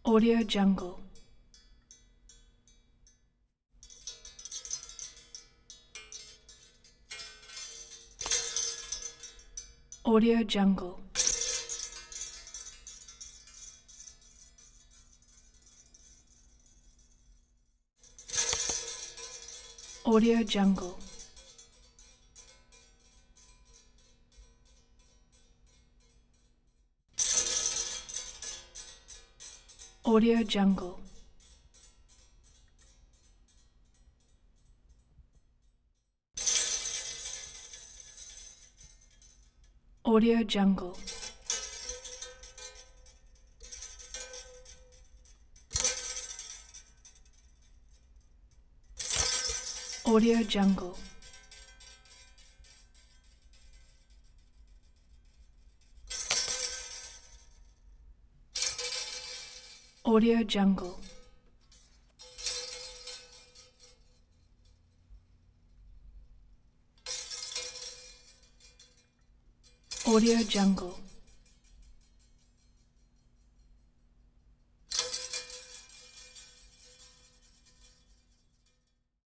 Audio Jungle. Audio Jungle. Audio Jungle. Audio Jungle. Audio Jungle. Audio Jungle. Audio Jungle. Audio Jungle.